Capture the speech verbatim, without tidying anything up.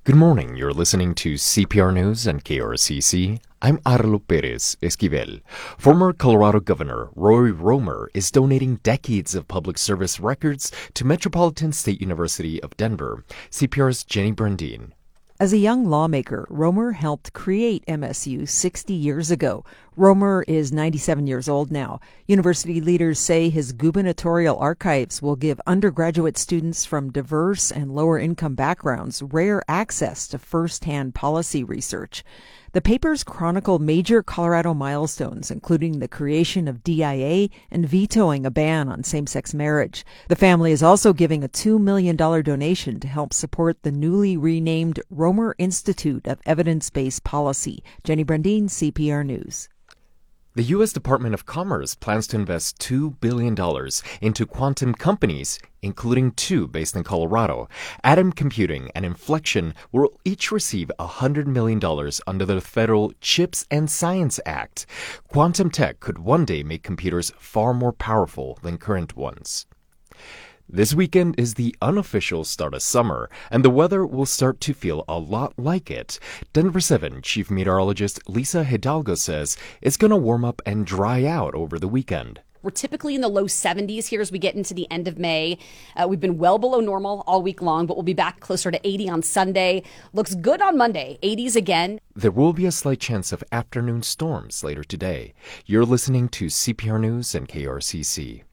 Good morning. You're listening to C P R News and K R C C. I'm Arlo Perez Esquivel. Former Colorado Governor Roy Romer is donating decades of public service records to Metropolitan State University of Denver. C P R's Jenny Brandine. As a young lawmaker, Romer helped create M S U sixty years ago. Romer is ninety-seven years old now. University leaders say his gubernatorial archives will give undergraduate students from diverse and lower-income backgrounds rare access to first-hand policy research. The papers chronicle major Colorado milestones, including the creation of D I A and vetoing a ban on same-sex marriage. The family is also giving a two million dollars donation to help support the newly renamed Romer Institute of Evidence-Based Policy. Jenny Brandine, C P R News. The U S Department of Commerce plans to invest two billion dollars into quantum companies, including two based in Colorado. Atom Computing and Inflection will each receive one hundred million dollars under the federal CHIPS and Science Act. Quantum tech could one day make computers far more powerful than current ones. This weekend is the unofficial start of summer, and the weather will start to feel a lot like it. Denver seven Chief Meteorologist Lisa Hidalgo says it's going to warm up and dry out over the weekend. We're typically in the low seventies here as we get into the end of May. Uh, we've been well below normal all week long, but we'll be back closer to eighty on Sunday. Looks good on Monday, eighties again. There will be a slight chance of afternoon storms later today. You're listening to C P R News and K R C C.